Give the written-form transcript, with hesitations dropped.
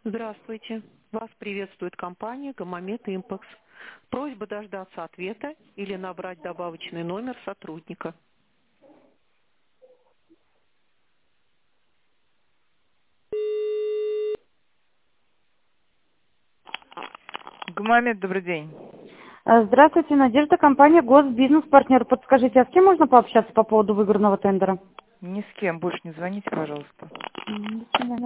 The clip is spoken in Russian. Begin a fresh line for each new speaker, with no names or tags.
Здравствуйте. Вас приветствует компания «Гамамед Импакс». Просьба дождаться ответа или набрать добавочный номер сотрудника.
Гамамед, добрый день.
Здравствуйте, Надежда, компания «Госбизнес-партнер». Подскажите, а с кем можно пообщаться по поводу выигранного тендера?
Ни с кем больше не звоните, пожалуйста.
До свидания.